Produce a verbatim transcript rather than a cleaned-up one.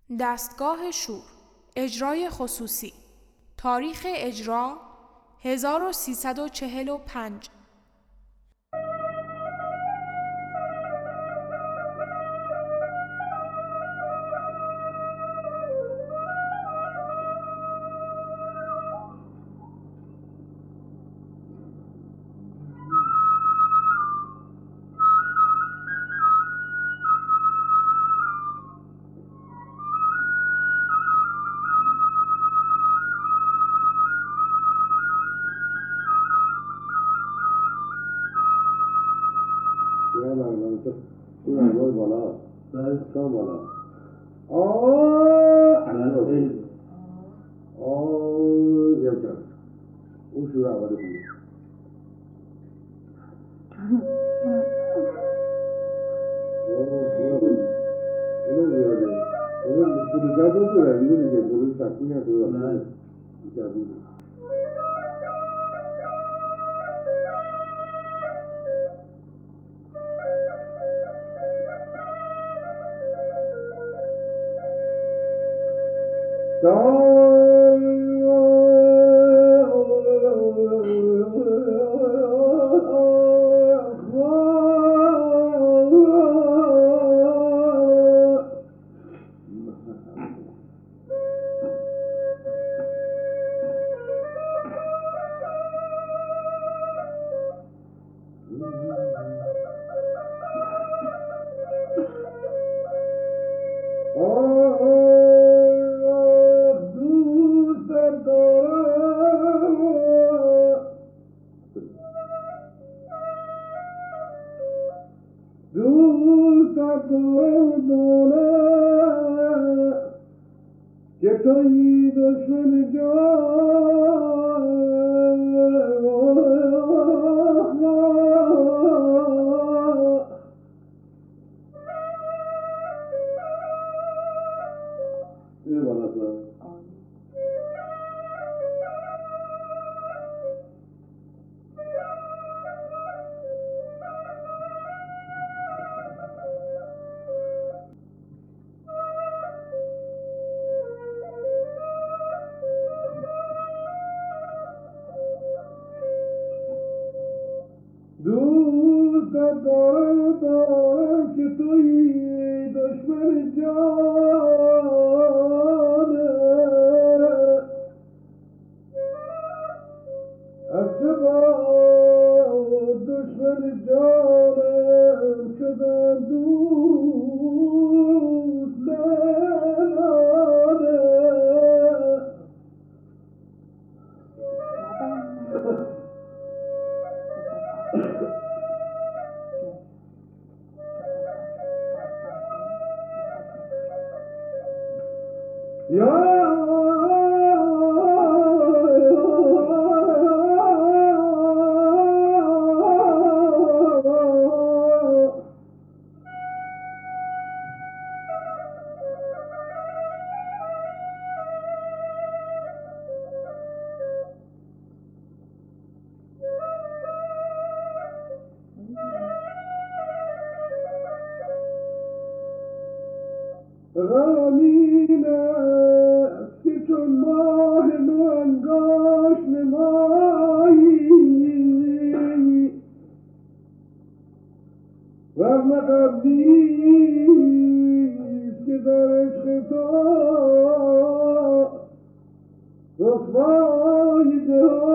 دستگاه شور، اجرای خصوصی. تاریخ اجرا هزار و سیصد و چهل و پنج. این انگار بالا دستگاه بالا آه اصلا خیلی آه یه جان اون شروع اولی خوبه اینو زیاده اینو پولوزت رو شده اینو دیگه پولوز سکوی هم شده جدوده دوستت دارم دانم که تویی دشمن جان این بالا سر دوستت دارم دارم که تویی دشمن جانه از چه با دشمن جانم شدن دوست لنانه یا غمین است که چون ماه نوانگاش نمایی ورنه غم نیست که در عشق تو رسوای جهان